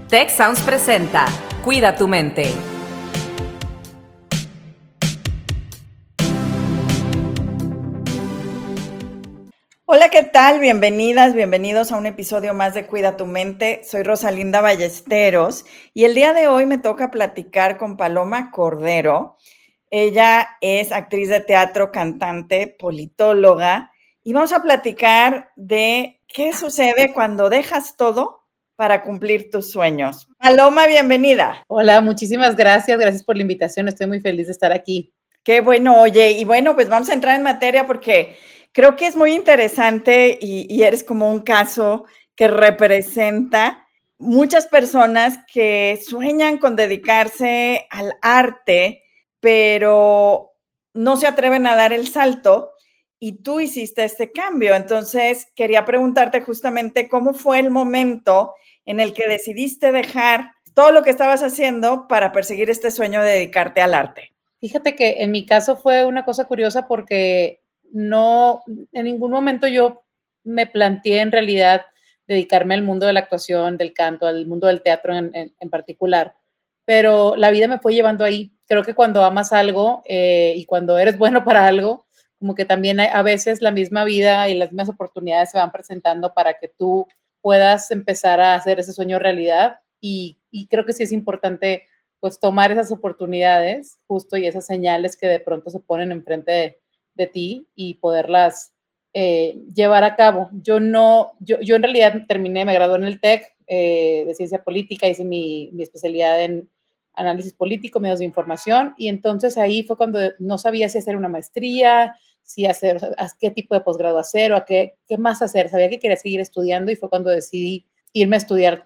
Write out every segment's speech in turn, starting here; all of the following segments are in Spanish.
Tech Sounds presenta Cuida tu mente. Hola, ¿qué tal? Bienvenidas, bienvenidos a un episodio más de Cuida tu mente. Soy Rosalinda Ballesteros y el día de hoy me toca platicar con Paloma Cordero. Ella es actriz de teatro, cantante, politóloga y vamos a platicar de qué sucede cuando dejas todo para cumplir tus sueños. Paloma, bienvenida. Hola, muchísimas gracias. Gracias por la invitación. Estoy muy feliz de estar aquí. Qué bueno, oye, y bueno, pues vamos a entrar en materia porque creo que es muy interesante y eres como un caso que representa muchas personas que sueñan con dedicarse al arte, pero no se atreven a dar el salto y tú hiciste este cambio. Entonces, quería preguntarte justamente cómo fue el momento en el que decidiste dejar todo lo que estabas haciendo para perseguir este sueño de dedicarte al arte. Fíjate que en mi caso fue una cosa curiosa porque no, en ningún momento yo me planteé en realidad dedicarme al mundo de la actuación, del canto, al mundo del teatro en particular, pero la vida me fue llevando ahí. Creo que cuando amas algo y cuando eres bueno para algo, como que también a veces la misma vida y las mismas oportunidades se van presentando para que tú puedas empezar a hacer ese sueño realidad y creo que sí es importante pues tomar esas oportunidades justo y esas señales que de pronto se ponen enfrente de ti y poderlas llevar a cabo. Yo en realidad terminé, me gradué en el TEC de Ciencia Política, hice mi especialidad en análisis político, medios de información, y entonces ahí fue cuando no sabía si hacer una maestría, si hacer, a qué tipo de posgrado hacer o a qué más hacer. Sabía que quería seguir estudiando y fue cuando decidí irme a estudiar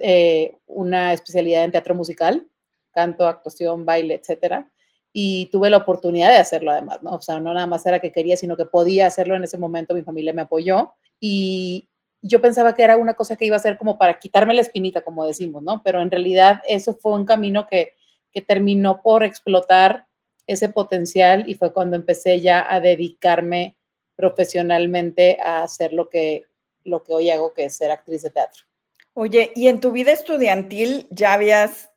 una especialidad en teatro musical, canto, actuación, baile, etcétera. Y tuve la oportunidad de hacerlo además, ¿no? O sea, no nada más era que quería, sino que podía hacerlo en ese momento, mi familia me apoyó y yo pensaba que era una cosa que iba a ser como para quitarme la espinita, como decimos, ¿no? Pero en realidad eso fue un camino que terminó por explotar ese potencial y fue cuando empecé ya a dedicarme profesionalmente a hacer lo que hoy hago, que es ser actriz de teatro. Oye, ¿y en tu vida estudiantil ya habías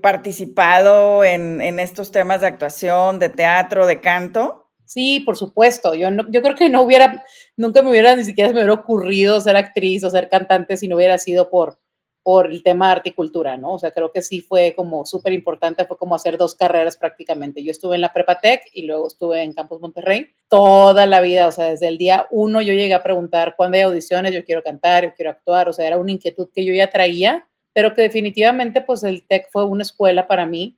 participado en estos temas de actuación, de teatro, de canto? Sí, por supuesto. Yo creo que nunca me hubiera, ni siquiera se me hubiera ocurrido ser actriz o ser cantante si no hubiera sido por el tema de arte y cultura, ¿no? O sea, creo que sí fue como súper importante, fue como hacer dos carreras prácticamente. Yo estuve en la Prepa Tech y luego estuve en Campus Monterrey toda la vida, o sea, desde el día uno yo llegué a preguntar cuándo hay audiciones, yo quiero cantar, yo quiero actuar, o sea, era una inquietud que yo ya traía, pero que definitivamente pues el Tech fue una escuela para mí,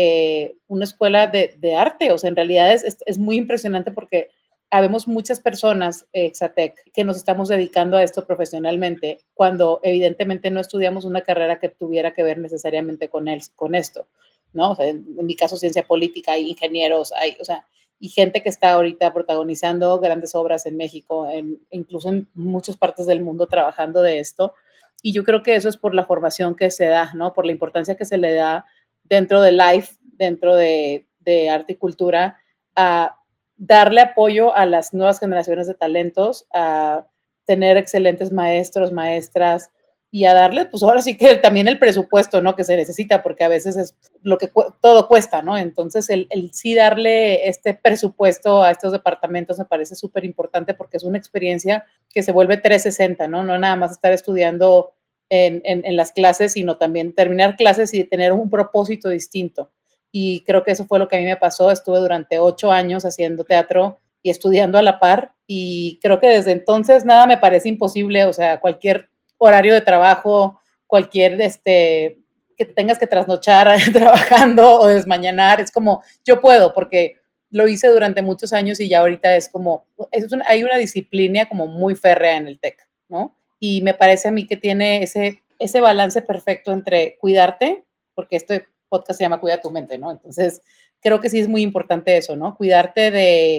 una escuela de arte, o sea, en realidad es muy impresionante porque habemos muchas personas, Exatec, que nos estamos dedicando a esto profesionalmente, cuando evidentemente no estudiamos una carrera que tuviera que ver necesariamente con esto, ¿no? O sea, en mi caso, ciencia política, hay ingenieros, o sea, y gente que está ahorita protagonizando grandes obras en México, incluso en muchas partes del mundo trabajando de esto. Y yo creo que eso es por la formación que se da, ¿no? Por la importancia que se le da dentro de Life, dentro de arte y cultura, a darle apoyo a las nuevas generaciones de talentos, a tener excelentes maestros, maestras y a darle, pues ahora sí que también el presupuesto, ¿no? Que se necesita, porque a veces es lo que todo cuesta, ¿no? Entonces, el sí darle este presupuesto a estos departamentos me parece súper importante porque es una experiencia que se vuelve 360, ¿no? No nada más estar estudiando en las clases, sino también terminar clases y tener un propósito distinto. Y creo que eso fue lo que a mí me pasó. Estuve durante 8 años haciendo teatro y estudiando a la par y creo que desde entonces nada me parece imposible, o sea, cualquier horario de trabajo, cualquier que tengas que trasnochar trabajando o desmañanar, es como yo puedo porque lo hice durante muchos años y ya ahorita es como, hay una disciplina como muy férrea en el TEC, ¿no? Y me parece a mí que tiene ese balance perfecto entre cuidarte, porque este podcast se llama Cuida tu mente, ¿no? Entonces, creo que sí es muy importante eso, ¿no? Cuidarte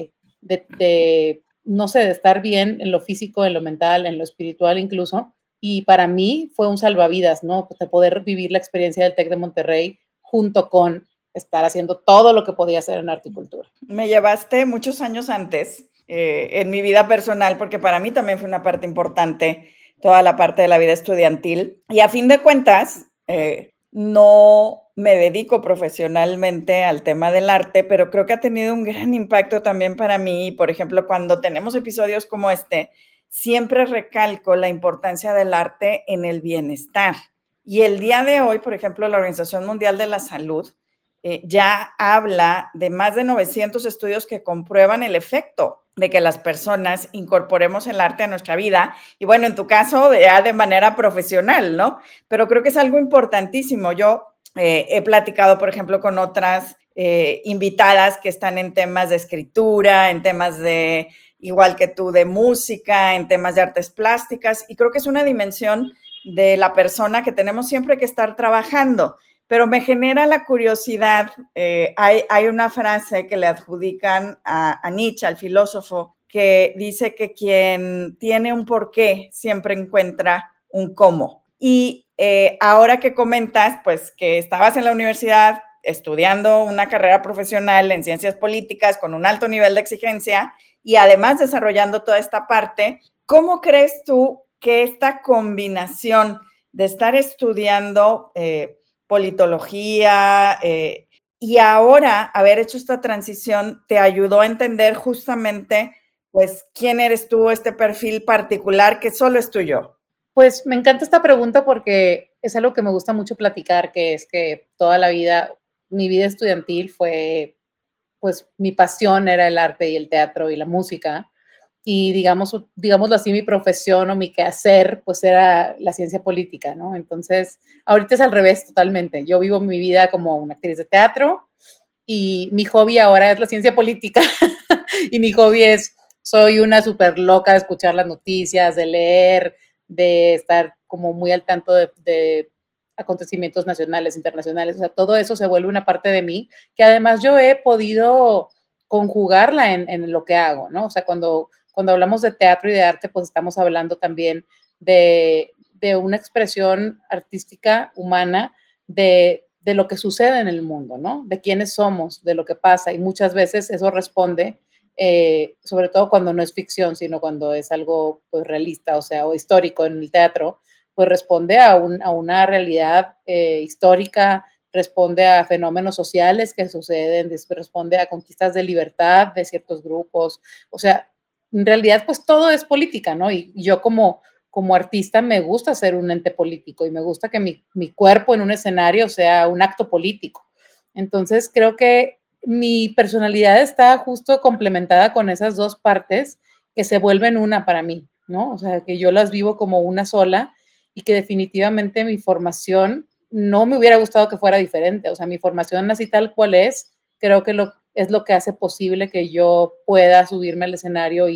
no sé, de estar bien en lo físico, en lo mental, en lo espiritual incluso. Y para mí fue un salvavidas, ¿no? Pues de poder vivir la experiencia del TEC de Monterrey junto con estar haciendo todo lo que podía hacer en arte y cultura. Me llevaste muchos años antes en mi vida personal, porque para mí también fue una parte importante toda la parte de la vida estudiantil. Y a fin de cuentas, no me dedico profesionalmente al tema del arte, pero creo que ha tenido un gran impacto también para mí. Por ejemplo, cuando tenemos episodios como este, siempre recalco la importancia del arte en el bienestar. Y el día de hoy, por ejemplo, la Organización Mundial de la Salud ya habla de más de 900 estudios que comprueban el efecto de que las personas incorporemos el arte a nuestra vida. Y bueno, en tu caso, ya de manera profesional, ¿no? Pero creo que es algo importantísimo. Yo he platicado, por ejemplo, con otras invitadas que están en temas de escritura, en temas de, igual que tú, de música, en temas de artes plásticas, y creo que es una dimensión de la persona que tenemos siempre que estar trabajando. Pero me genera la curiosidad, hay una frase que le adjudican a Nietzsche, al filósofo, que dice que quien tiene un porqué siempre encuentra un cómo. Y ahora que comentas, pues que estabas en la universidad estudiando una carrera profesional en ciencias políticas con un alto nivel de exigencia y además desarrollando toda esta parte, ¿cómo crees tú que esta combinación de estar estudiando politología y ahora haber hecho esta transición te ayudó a entender justamente pues quién eres tú, este perfil particular que solo es tuyo? Pues me encanta esta pregunta porque es algo que me gusta mucho platicar, que es que toda la vida, mi vida estudiantil fue, pues mi pasión era el arte y el teatro y la música. Y digámoslo así, mi profesión o mi quehacer, pues era la ciencia política, ¿no? Entonces, ahorita es al revés totalmente. Yo vivo mi vida como una actriz de teatro y mi hobby ahora es la ciencia política. Y mi hobby es, soy una súper loca de escuchar las noticias, de leer, de estar como muy al tanto de acontecimientos nacionales, internacionales. O sea, todo eso se vuelve una parte de mí que además yo he podido conjugarla en lo que hago, ¿no? O sea, cuando hablamos de teatro y de arte, pues estamos hablando también de una expresión artística humana de lo que sucede en el mundo, ¿no? De quiénes somos, de lo que pasa. Y muchas veces eso responde, sobre todo cuando no es ficción, sino cuando es algo pues, realista, o sea, o histórico en el teatro, pues responde a una realidad histórica, responde a fenómenos sociales que suceden, responde a conquistas de libertad de ciertos grupos. O sea, en realidad, pues todo es política, ¿no? Y yo como artista me gusta ser un ente político y me gusta que mi cuerpo en un escenario sea un acto político. Entonces, creo que mi personalidad está justo complementada con esas dos partes que se vuelven una para mí, ¿no? O sea, que yo las vivo como una sola y que definitivamente mi formación no me hubiera gustado que fuera diferente. O sea, mi formación así tal cual es, creo que es lo que hace posible que yo pueda subirme al escenario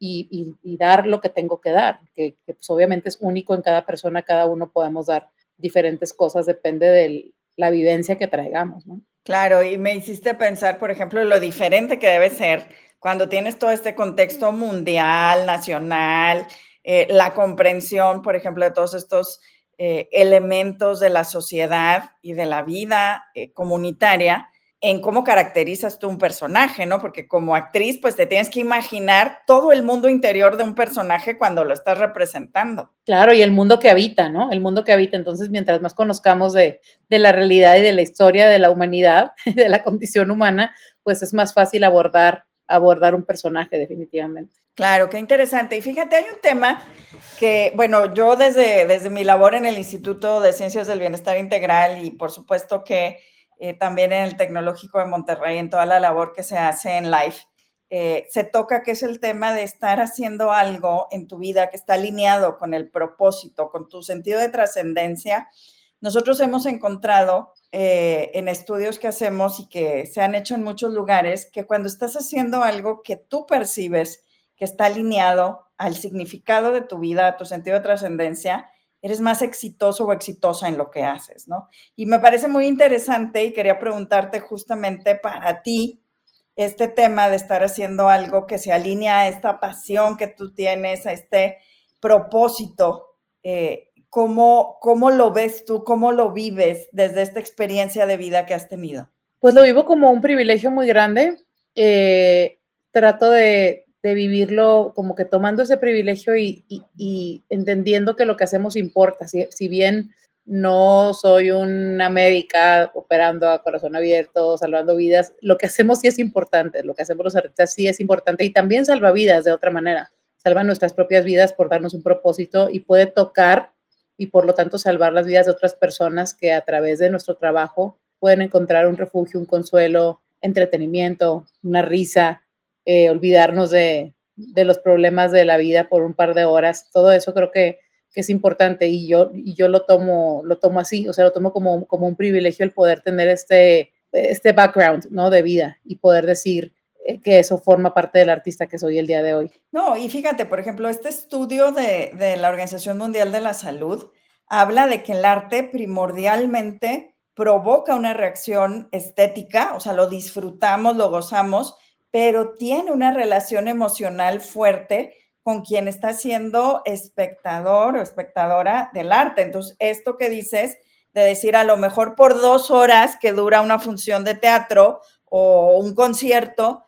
y dar lo que tengo que dar, que pues obviamente es único en cada persona, cada uno podemos dar diferentes cosas, depende de la vivencia que traigamos, ¿no? Claro, y me hiciste pensar, por ejemplo, lo diferente que debe ser cuando tienes todo este contexto mundial, nacional, la comprensión, por ejemplo, de todos estos elementos de la sociedad y de la vida comunitaria, en cómo caracterizas tú un personaje, ¿no? Porque como actriz, pues te tienes que imaginar todo el mundo interior de un personaje cuando lo estás representando. Claro, y el mundo que habita, ¿no? El mundo que habita. Entonces, mientras más conozcamos de la realidad y de la historia de la humanidad, de la condición humana, pues es más fácil abordar un personaje, definitivamente. Claro, qué interesante. Y fíjate, hay un tema que, bueno, yo desde mi labor en el Instituto de Ciencias del Bienestar Integral y por supuesto que también en el Tecnológico de Monterrey, en toda la labor que se hace en LIFE, se toca que es el tema de estar haciendo algo en tu vida que está alineado con el propósito, con tu sentido de trascendencia. Nosotros hemos encontrado en estudios que hacemos y que se han hecho en muchos lugares que cuando estás haciendo algo que tú percibes que está alineado al significado de tu vida, a tu sentido de trascendencia, eres más exitoso o exitosa en lo que haces, ¿no? Y me parece muy interesante y quería preguntarte justamente para ti este tema de estar haciendo algo que se alinea a esta pasión que tú tienes, a este propósito. ¿Cómo lo ves tú? ¿Cómo lo vives desde esta experiencia de vida que has tenido? Pues lo vivo como un privilegio muy grande. Trato de vivirlo como que tomando ese privilegio y entendiendo que lo que hacemos importa. Si bien no soy una médica operando a corazón abierto, salvando vidas. Lo que hacemos sí es importante, lo que hacemos los artistas sí es importante y también salva vidas de otra manera. Salva nuestras propias vidas por darnos un propósito y puede tocar y por lo tanto salvar las vidas de otras personas que a través de nuestro trabajo pueden encontrar un refugio, un consuelo, entretenimiento, una risa, olvidarnos de los problemas de la vida por un par de horas. Todo eso creo que es importante y yo lo tomo así, o sea, lo tomo como un privilegio el poder tener este background, ¿no? De vida y poder decir que eso forma parte del artista que soy el día de hoy. No, y fíjate, por ejemplo, este estudio de la Organización Mundial de la Salud habla de que el arte primordialmente provoca una reacción estética, o sea, lo disfrutamos, lo gozamos, pero tiene una relación emocional fuerte con quien está siendo espectador o espectadora del arte. Entonces, esto que dices de decir a lo mejor por 2 horas que dura una función de teatro o un concierto,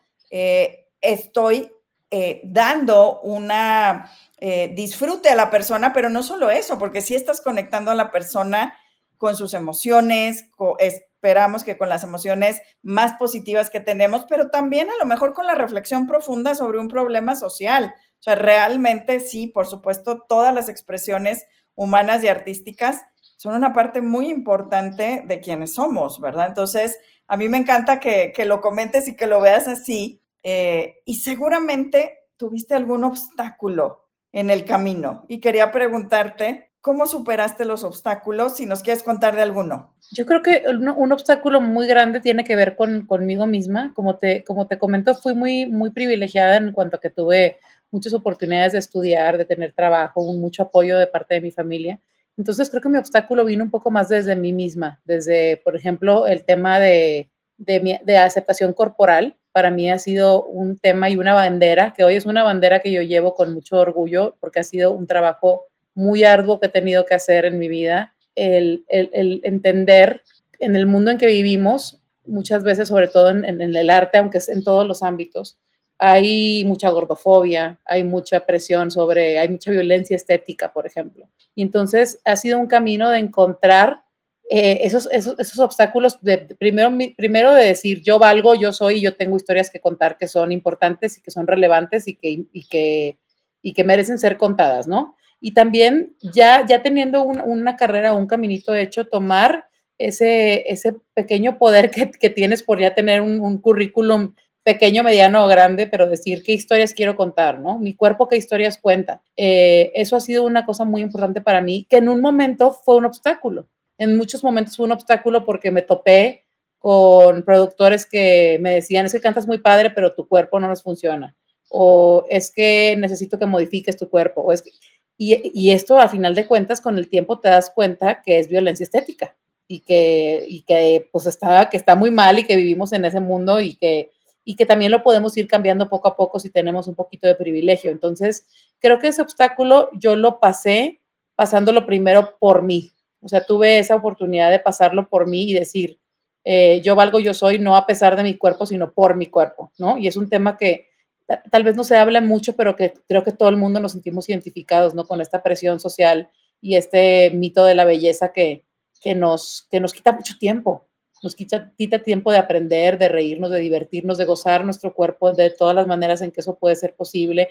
estoy dando una disfrute a la persona, pero no solo eso, porque sí estás conectando a la persona con sus emociones, esperamos que con las emociones más positivas que tenemos, pero también a lo mejor con la reflexión profunda sobre un problema social. O sea, realmente sí, por supuesto, todas las expresiones humanas y artísticas son una parte muy importante de quienes somos, ¿verdad? Entonces, a mí me encanta que lo comentes y que lo veas así. Y seguramente tuviste algún obstáculo en el camino. Y quería preguntarte, ¿cómo superaste los obstáculos? Si nos quieres contar de alguno. Yo creo que un obstáculo muy grande tiene que ver conmigo misma. Como te comento, fui muy privilegiada en cuanto a que tuve muchas oportunidades de estudiar, de tener trabajo, mucho apoyo de parte de mi familia. Entonces creo que mi obstáculo vino un poco más desde mí misma, desde, por ejemplo, el tema de aceptación corporal. Para mí ha sido un tema y una bandera, que hoy es una bandera que yo llevo con mucho orgullo, porque ha sido un trabajo muy arduo que he tenido que hacer en mi vida, el entender en el mundo en que vivimos, muchas veces, sobre todo en el arte, aunque es en todos los ámbitos, hay mucha gordofobia, hay mucha presión hay mucha violencia estética, por ejemplo. Y entonces ha sido un camino de encontrar esos obstáculos, primero de decir, yo valgo, yo soy, yo tengo historias que contar que son importantes y que son relevantes y que merecen ser contadas, ¿no? Y también ya teniendo una carrera, un caminito hecho, tomar ese pequeño poder que tienes por ya tener un currículum pequeño, mediano o grande, pero decir qué historias quiero contar, ¿no? Mi cuerpo, qué historias cuenta. Eso ha sido una cosa muy importante para mí, que en un momento fue un obstáculo. En muchos momentos fue un obstáculo porque me topé con productores que me decían, es que cantas muy padre, pero tu cuerpo no nos funciona. O es que necesito que modifiques tu cuerpo. O es que, y esto, a final de cuentas, con el tiempo te das cuenta que es violencia estética y que pues que está muy mal y que vivimos en ese mundo y que también lo podemos ir cambiando poco a poco si tenemos un poquito de privilegio. Entonces, creo que ese obstáculo yo lo pasé pasándolo primero por mí. O sea, tuve esa oportunidad de pasarlo por mí y decir, yo valgo, yo soy, no a pesar de mi cuerpo, sino por mi cuerpo, ¿no? Y es un tema que tal vez no se habla mucho, pero que creo que todo el mundo nos sentimos identificados, ¿no? Con esta presión social y este mito de la belleza que nos quita mucho tiempo. Nos quita tiempo de aprender, de reírnos, de divertirnos, de gozar nuestro cuerpo de todas las maneras en que eso puede ser posible,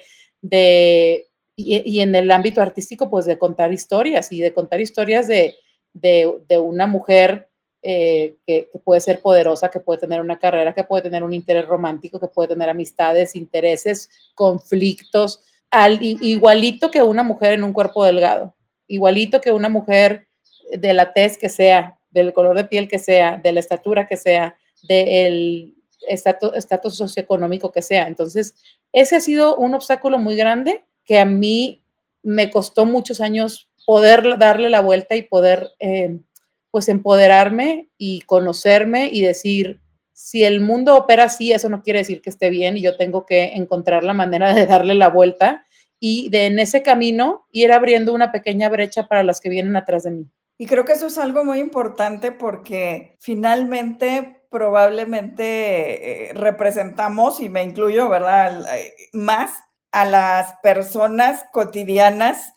y en el ámbito artístico, pues de contar historias y de contar historias de una mujer que puede ser poderosa, que puede tener una carrera, que puede tener un interés romántico, que puede tener amistades, intereses, conflictos, igualito que una mujer en un cuerpo delgado, igualito que una mujer de la tez que sea, del color de piel que sea, de la estatura que sea, del estatus socioeconómico que sea. Entonces, ese ha sido un obstáculo muy grande que a mí me costó muchos años poder darle la vuelta y poder pues empoderarme y conocerme y decir, si el mundo opera así, eso no quiere decir que esté bien y yo tengo que encontrar la manera de darle la vuelta y en ese camino ir abriendo una pequeña brecha para las que vienen atrás de mí. Y creo que eso es algo muy importante porque finalmente probablemente representamos, y me incluyo, ¿verdad? Más a las personas cotidianas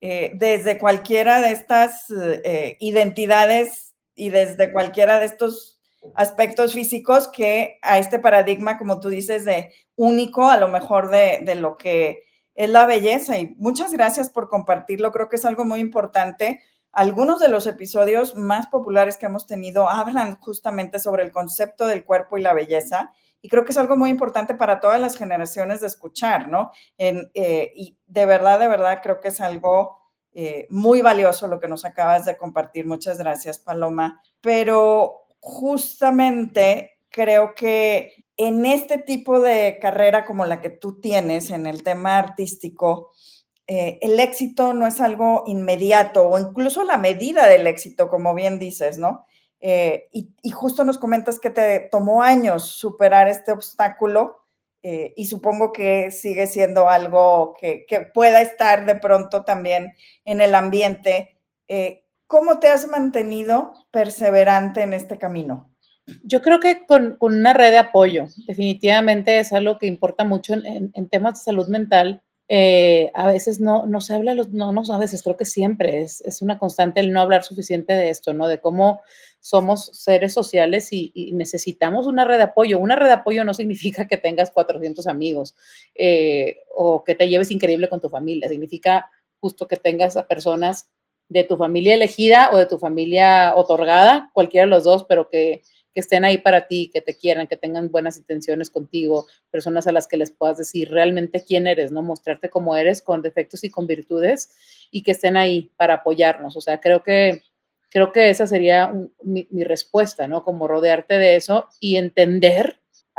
desde cualquiera de estas identidades y desde cualquiera de estos aspectos físicos que a este paradigma, como tú dices, de único, a lo mejor de lo que es la belleza. Y muchas gracias por compartirlo, creo que es algo muy importante. Algunos de los episodios más populares que hemos tenido hablan justamente sobre el concepto del cuerpo y la belleza, y creo que es algo muy importante para todas las generaciones de escuchar, ¿no? Y de verdad, creo que es algo muy valioso lo que nos acabas de compartir. Muchas gracias, Paloma. Pero justamente creo que en este tipo de carrera como la que tú tienes, en el tema artístico, el éxito no es algo inmediato, o incluso la medida del éxito, como bien dices, ¿no? Y justo nos comentas que te tomó años superar este obstáculo, y supongo que sigue siendo algo que pueda estar de pronto también en el ambiente. ¿Cómo te has mantenido perseverante en este camino? Yo creo que con una red de apoyo, definitivamente es algo que importa mucho en temas de salud mental. A veces no se habla, no a veces, creo que siempre es una constante el no hablar suficiente de esto, ¿no? De cómo somos seres sociales y necesitamos una red de apoyo. Una red de apoyo no significa que tengas 400 amigos o que te lleves increíble con tu familia, significa justo que tengas a personas de tu familia elegida o de tu familia otorgada, cualquiera de los dos, pero que estén ahí para ti, que te quieran, que tengan buenas intenciones contigo, personas a las que les puedas decir realmente quién eres, ¿no? Mostrarte cómo eres, con defectos y con virtudes, y que estén ahí para apoyarnos. O sea, creo que esa sería mi respuesta, ¿no? Como rodearte de eso y entender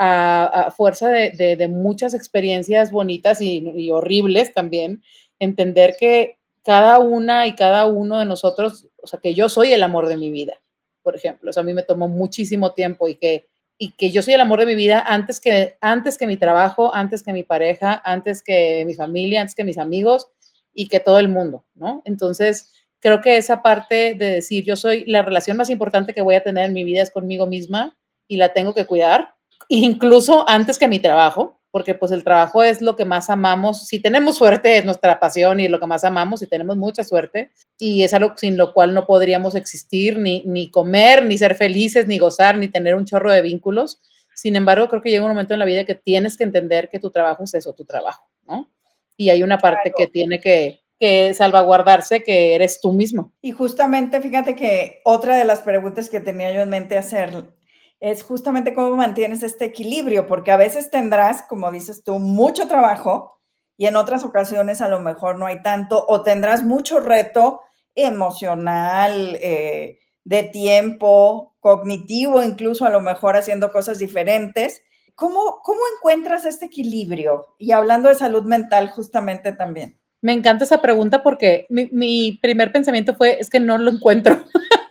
a fuerza de muchas experiencias bonitas y horribles también, entender que cada una y cada uno de nosotros, o sea, que yo soy el amor de mi vida, por ejemplo. O sea, a mí me tomó muchísimo tiempo y que yo soy el amor de mi vida antes que mi trabajo, antes que mi pareja, antes que mi familia, antes que mis amigos y que todo el mundo, ¿no? Entonces, creo que esa parte de decir, yo soy la relación más importante que voy a tener en mi vida es conmigo misma y la tengo que cuidar, incluso antes que mi trabajo, porque pues el trabajo es lo que más amamos. Si tenemos suerte, es nuestra pasión y es lo que más amamos, si tenemos mucha suerte, y es algo sin lo cual no podríamos existir, ni comer, ni ser felices, ni gozar, ni tener un chorro de vínculos. Sin embargo, creo que llega un momento en la vida que tienes que entender que tu trabajo es eso, tu trabajo, ¿no? Y hay una parte que tiene que salvaguardarse, que eres tú mismo. Y justamente, fíjate que otra de las preguntas que tenía yo en mente hacer es justamente cómo mantienes este equilibrio, porque a veces tendrás, como dices tú, mucho trabajo y en otras ocasiones a lo mejor no hay tanto, o tendrás mucho reto emocional, de tiempo, cognitivo, incluso a lo mejor haciendo cosas diferentes. ¿Cómo encuentras este equilibrio? Y hablando de salud mental justamente también. Me encanta esa pregunta porque mi primer pensamiento fue, es que no lo encuentro.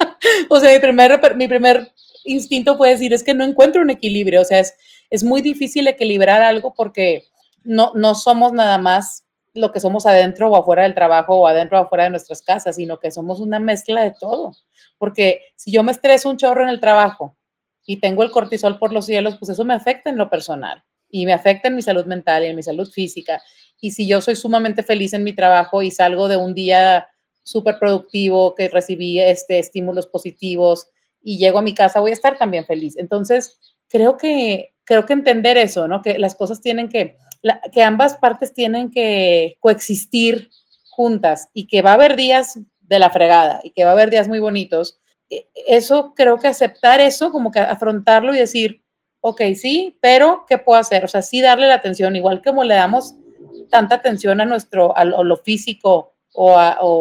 O sea, mi primer instinto fue decir, es que no encuentro un equilibrio. O sea, es muy difícil equilibrar algo porque no somos nada más lo que somos adentro o afuera del trabajo o adentro o afuera de nuestras casas, sino que somos una mezcla de todo. Porque si yo me estreso un chorro en el trabajo y tengo el cortisol por los cielos, pues eso me afecta en lo personal y me afecta en mi salud mental y en mi salud física. Y si yo soy sumamente feliz en mi trabajo y salgo de un día súper productivo, que recibí estímulos positivos y llego a mi casa, voy a estar también feliz. Entonces, creo que entender eso, ¿no? Que las cosas tienen que ambas partes tienen que coexistir juntas y que va a haber días de la fregada y que va a haber días muy bonitos. Eso, creo que aceptar eso, como que afrontarlo y decir, ok, sí, pero ¿qué puedo hacer? O sea, sí darle la atención, igual como le damos tanta atención a lo físico o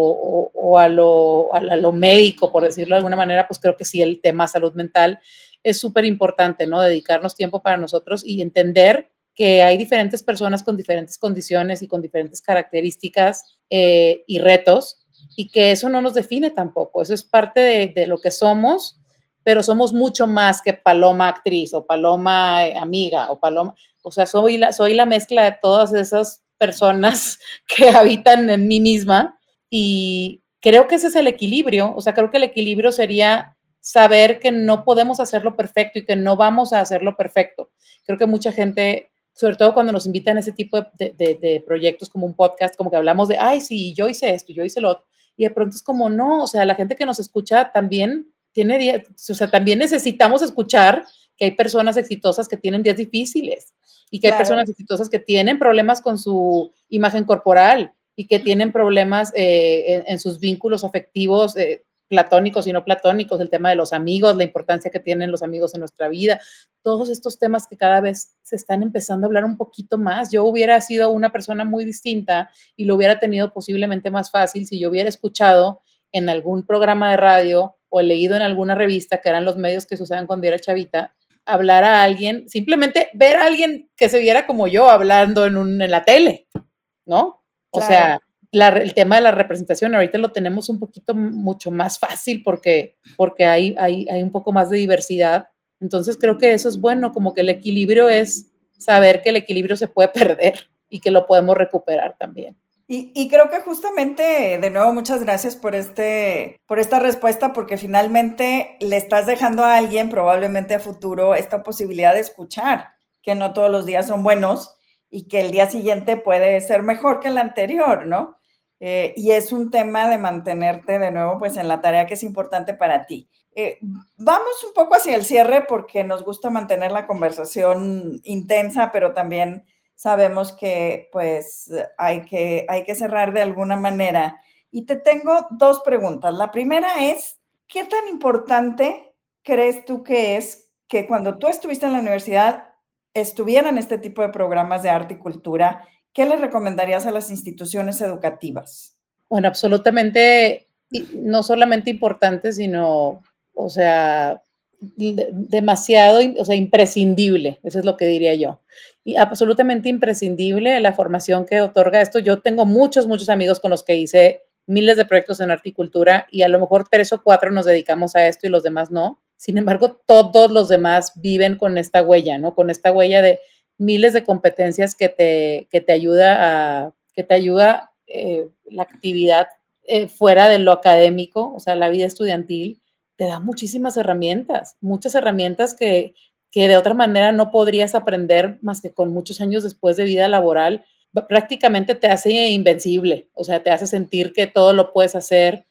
a lo médico, por decirlo de alguna manera, pues creo que sí el tema salud mental es súper importante, ¿no? Dedicarnos tiempo para nosotros y entender que hay diferentes personas con diferentes condiciones y con diferentes características y retos, y que eso no nos define tampoco, eso es parte de lo que somos, pero somos mucho más que Paloma actriz o Paloma amiga o Paloma, o sea, soy la mezcla de todas esas personas que habitan en mí misma, y creo que ese es el equilibrio. O sea, creo que el equilibrio sería saber que no podemos hacerlo perfecto y que no vamos a hacerlo perfecto. Creo que mucha gente sobre todo cuando nos invitan a ese tipo de proyectos como un podcast, como que hablamos de, ay, sí, yo hice esto, yo hice lo otro, y de pronto es como, no, o sea, la gente que nos escucha también o sea, también necesitamos escuchar que hay personas exitosas que tienen días difíciles y que hay personas exitosas que tienen problemas con su imagen corporal y que tienen problemas en sus vínculos afectivos platónicos y no platónicos, el tema de los amigos, la importancia que tienen los amigos en nuestra vida, todos estos temas que cada vez se están empezando a hablar un poquito más. Yo hubiera sido una persona muy distinta y lo hubiera tenido posiblemente más fácil si yo hubiera escuchado en algún programa de radio o leído en alguna revista, que eran los medios que se usaban cuando era chavita, hablar a alguien, simplemente ver a alguien que se viera como yo hablando en la tele, ¿no? O sea, el tema de la representación ahorita lo tenemos un poquito mucho más fácil porque hay un poco más de diversidad. Entonces creo que eso es bueno, como que el equilibrio es saber que el equilibrio se puede perder y que lo podemos recuperar también. Y creo que justamente, de nuevo, muchas gracias por esta respuesta, porque finalmente le estás dejando a alguien, probablemente a futuro, esta posibilidad de escuchar, que no todos los días son buenos y que el día siguiente puede ser mejor que el anterior, ¿no? Y es un tema de mantenerte de nuevo, pues, en la tarea que es importante para ti. Vamos un poco hacia el cierre porque nos gusta mantener la conversación intensa, pero también sabemos que pues hay que cerrar de alguna manera. Y te tengo dos preguntas. La primera es, ¿qué tan importante crees tú que es que cuando tú estuviste en la universidad estuvieran este tipo de programas de arte y cultura? ¿Qué le recomendarías a las instituciones educativas? Bueno, absolutamente, no solamente importante, sino, o sea, demasiado, o sea, imprescindible, eso es lo que diría yo. Y absolutamente imprescindible la formación que otorga esto. Yo tengo muchos amigos con los que hice miles de proyectos en arte y cultura y a lo mejor 3 o 4 nos dedicamos a esto y los demás no. Sin embargo, todos los demás viven con esta huella, ¿no? Con esta huella de miles de competencias que te ayuda la actividad fuera de lo académico, o sea, la vida estudiantil, te da muchísimas herramientas, muchas herramientas que de otra manera no podrías aprender más que con muchos años después de vida laboral. Prácticamente te hace invencible, o sea, te hace sentir que todo lo puedes hacer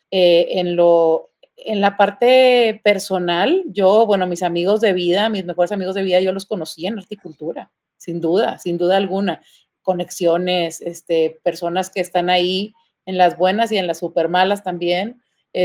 en la parte personal. Yo, bueno, mis amigos de vida, mis mejores amigos de vida, yo los conocí en horticultura, sin duda alguna. Conexiones, personas que están ahí en las buenas y en las súper malas también.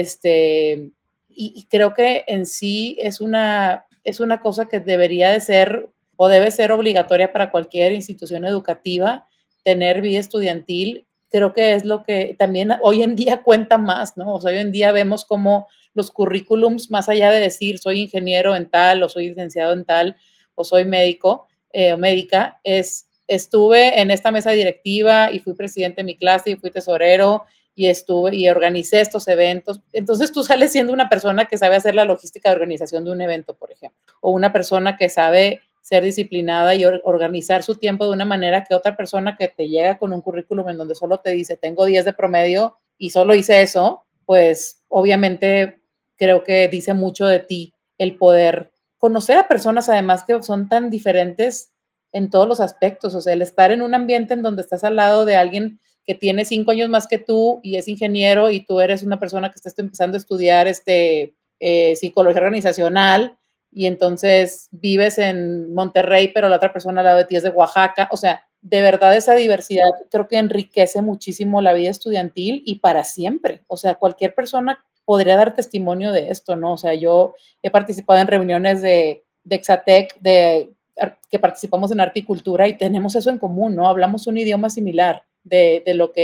Y creo que en sí es una cosa que debería de ser o debe ser obligatoria para cualquier institución educativa, tener vida estudiantil. Creo que es lo que también hoy en día cuenta más, ¿no? O sea, hoy en día vemos como los currículums, más allá de decir soy ingeniero en tal o soy licenciado en tal o soy médico o médica, estuve en esta mesa directiva y fui presidente de mi clase y fui tesorero y estuve y organicé estos eventos. Entonces tú sales siendo una persona que sabe hacer la logística de organización de un evento, por ejemplo, o una persona que sabe ser disciplinada y organizar su tiempo de una manera que otra persona que te llega con un currículum en donde solo te dice tengo 10 de promedio y solo hice eso, pues obviamente creo que dice mucho de ti el poder conocer a personas además que son tan diferentes en todos los aspectos. O sea, el estar en un ambiente en donde estás al lado de alguien que tiene 5 años más que tú y es ingeniero y tú eres una persona que está empezando a estudiar psicología organizacional y entonces vives en Monterrey, pero la otra persona al lado de ti es de Oaxaca. O sea, de verdad esa diversidad creo que enriquece muchísimo la vida estudiantil y para siempre. O sea, cualquier persona podría dar testimonio de esto, ¿no? O sea, yo he participado en reuniones de Exatec, que participamos en arte y cultura y tenemos eso en común, ¿no? Hablamos un idioma similar de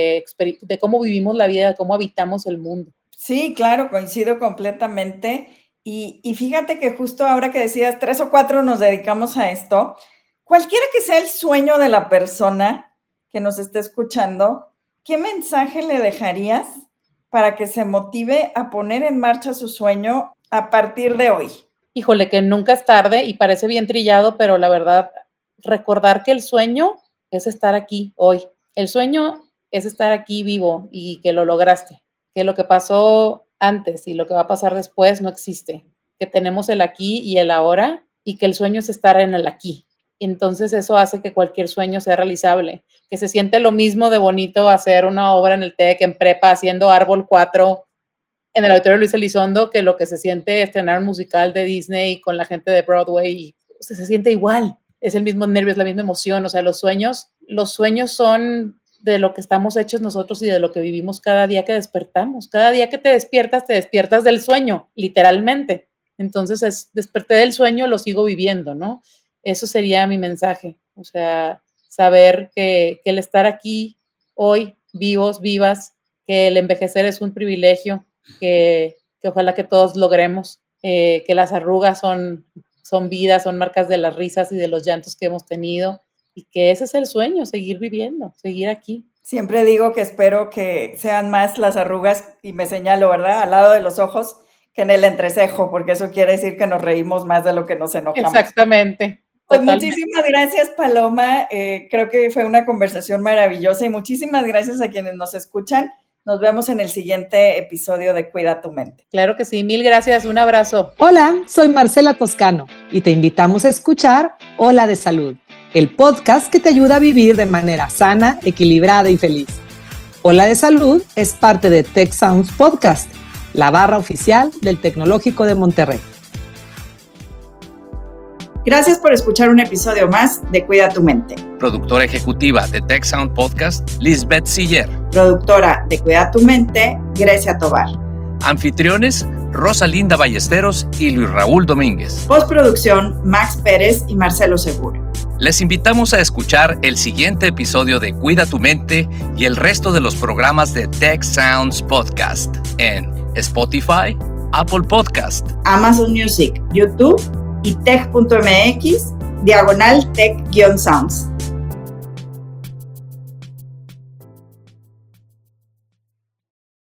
cómo vivimos la vida, de cómo habitamos el mundo. Sí, claro, coincido completamente. Y fíjate que justo ahora que decías 3 o 4 nos dedicamos a esto, cualquiera que sea el sueño de la persona que nos esté escuchando, ¿qué mensaje le dejarías para que se motive a poner en marcha su sueño a partir de hoy? Híjole, que nunca es tarde y parece bien trillado, pero la verdad, recordar que el sueño es estar aquí hoy. El sueño es estar aquí vivo y que lo lograste, que lo que pasó antes y lo que va a pasar después no existe, que tenemos el aquí y el ahora y que el sueño es estar en el aquí. Y entonces eso hace que cualquier sueño sea realizable, que se siente lo mismo de bonito hacer una obra en el TEC, en prepa, haciendo Árbol 4 en el Auditorio Luis Elizondo, que lo que se siente estrenar un musical de Disney con la gente de Broadway, y, o sea, se siente igual, es el mismo nervio, es la misma emoción. O sea, los sueños son de lo que estamos hechos nosotros y de lo que vivimos cada día que despertamos. Cada día que te despiertas del sueño, literalmente. Entonces, desperté del sueño, lo sigo viviendo, ¿no? Eso sería mi mensaje. O sea, saber que el estar aquí hoy, vivos, vivas, que el envejecer es un privilegio, que ojalá que todos logremos, que las arrugas son vidas, son marcas de las risas y de los llantos que hemos tenido, y que ese es el sueño, seguir viviendo, seguir aquí. Siempre digo que espero que sean más las arrugas, y me señalo, ¿verdad?, al lado de los ojos que en el entrecejo, porque eso quiere decir que nos reímos más de lo que nos enojamos. Exactamente. Pues muchísimas gracias, Paloma. Creo que fue una conversación maravillosa, y muchísimas gracias a quienes nos escuchan. Nos vemos en el siguiente episodio de Cuida tu Mente. Claro que sí, mil gracias, un abrazo. Hola, soy Marcela Toscano y te invitamos a escuchar Hola de Salud, el podcast que te ayuda a vivir de manera sana, equilibrada y feliz. Hola de Salud es parte de Tech Sounds Podcast, la barra oficial del Tecnológico de Monterrey. Gracias por escuchar un episodio más de Cuida tu Mente. Productora ejecutiva de Tech Sound Podcast, Lisbeth Siller. Productora de Cuida tu Mente, Grecia Tobar. Anfitriones, Rosalinda Ballesteros y Luis Raúl Domínguez. Postproducción, Max Pérez y Marcelo Segura. Les invitamos a escuchar el siguiente episodio de Cuida tu Mente y el resto de los programas de Tech Sounds Podcast en Spotify, Apple Podcast, Amazon Music, YouTube y tech.mx/tech-sounds.